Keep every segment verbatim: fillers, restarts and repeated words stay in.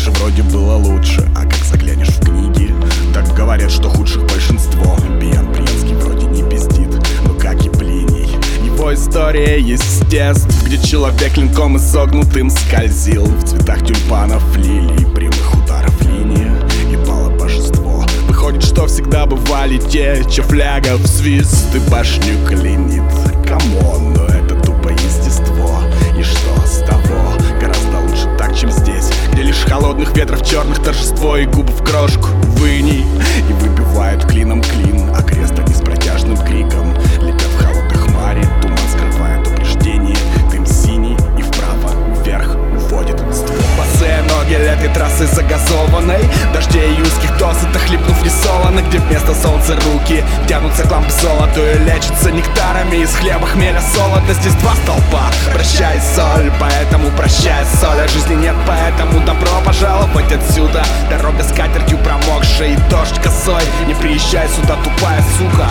раньше вроде было лучше, а как заглянешь в книги, так говорят, что худших большинство. Пьян Приенский вроде не пиздит, но как и Плиний. Его история есть с детств, где человек клинком изогнутым скользил в цветах тюльпанов, лилий, прямых ударов линия ебало божество. Выходит, что всегда бывали те, чья фляга в свист и башню клинит. Камон, но это тупо естество. И что с того? Гораздо лучше так, чем здесь, где лишь холодных ветров черных торжество и губы в крошку выней. И выбивают клином клин, а крест они с протяжным криком летят в холодной хмаре. Туман скрывает упреждение, дым синий и вправо вверх уводит ствол. Босые ноги летой трассы загазованной, дождей и узких досыта хлебнув несолоно, где вместо солнца руки тянутся к лампе золоту и лечатся нектарами из хлеба, хмеля, солода. Здесь два столпа, прощай, соль, поэтому прощай, соль. А жизни нет, поэтому добро пожаловать отсюда. Дорога с катертью промокшая и дождь косой. Не приезжай сюда, тупая сука.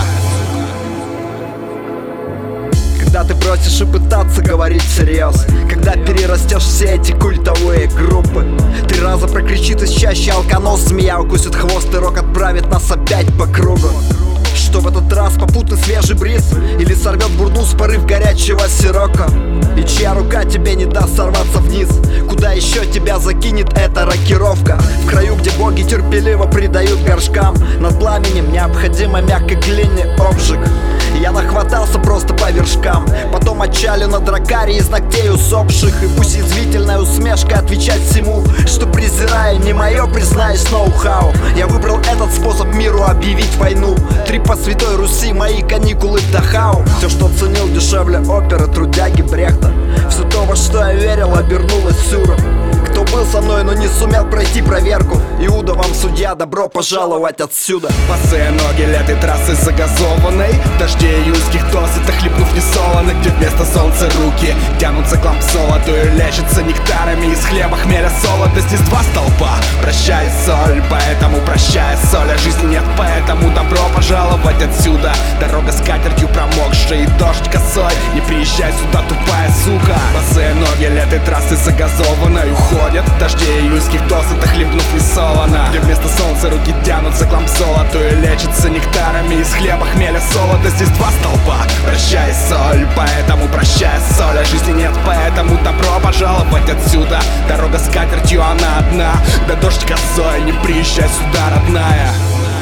Когда ты бросишь и пытаться говорить всерьез, когда перерастешь все эти культовые группы, три раза прокричит из чаще алканос, змея укусит хвост и рок отправит нас опять по кругу. Что в этот раз попутный свежий бриз или сорвет бурнус порыв горячего сирока, и чья рука тебе не даст сорваться вниз, куда еще тебя закинет эта рокировка. В краю, где боги терпеливо придают горшкам, над пламенем необходимо мягкой глине обжиг. Я нахватался просто по вершкам, потом отчалю на дракаре из ногтей усопших. И пусть язвительная усмешка отвечать всему, что презирая не мое, признаюсь, ноу-хау. Я выбрал этот способ миру объявить войну. Три по святой Руси, мои каникулы в Дахау. Все, что ценил дешевле оперы, трудяги Брехта, все то, во что я верил, обернулось сюром. Кто был со мной, но не сумел пройти проверку, Иуда вам судья, добро пожаловать отсюда. Босые ноги летой трассы загазованной, дождей и узких досыта хлебнув несолоно, где вместо солнца руки тянутся к ламп золоту и лечатся нектарами из хлеба, хмеля, солода. Здесь два столпа, прощай, соль, поэтому прощай, соль. А жизни нет, поэтому добро пожаловать отсюда. Дорога с катертью промокшая и дождь косой. Не приезжай сюда, тупая сука. Босые ноги летой трассы загазованной уходят дождей и узких досыта хлебнув несолоно, где вместо солнца руки тянутся к ламп золоту и лечатся нектарами из хлеба, хмеля, солода. Здесь два столпа, прощай, соль, поэтому прощай, соль. А жизни нет, поэтому добро пожаловать отсюда. Дорога с катертью, она одна, да дождь косой. Не приезжай сюда, родная.